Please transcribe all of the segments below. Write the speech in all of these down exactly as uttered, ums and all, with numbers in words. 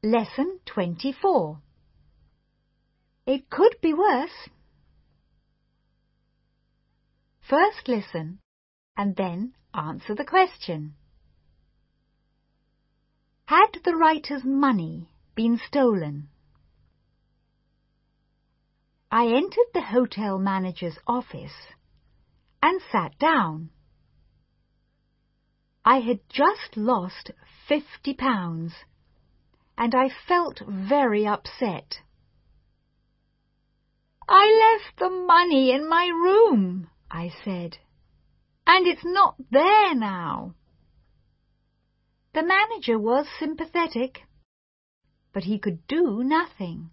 Lesson twenty-four. It could be worse. First listen and then answer the question. Had the writer's money been stolen? I entered the hotel manager's office and sat down. I had just lost fifty pounds and I felt very upset. I left the money in my room, I said, and it's not there now. The manager was sympathetic, but he could do nothing.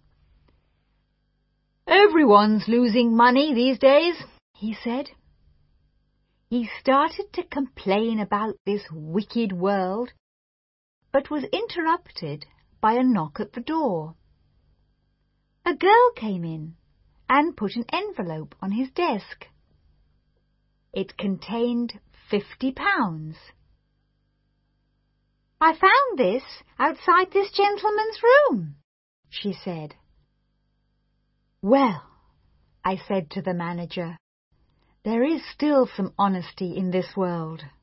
Everyone's losing money these days, he said. He started to complain about this wicked world, but was interrupted by a knock at the door. A girl came in and put an envelope on his desk. It contained fifty pounds. I found this outside this gentleman's room, she said. Well, I said to the manager, there is still some honesty in this world.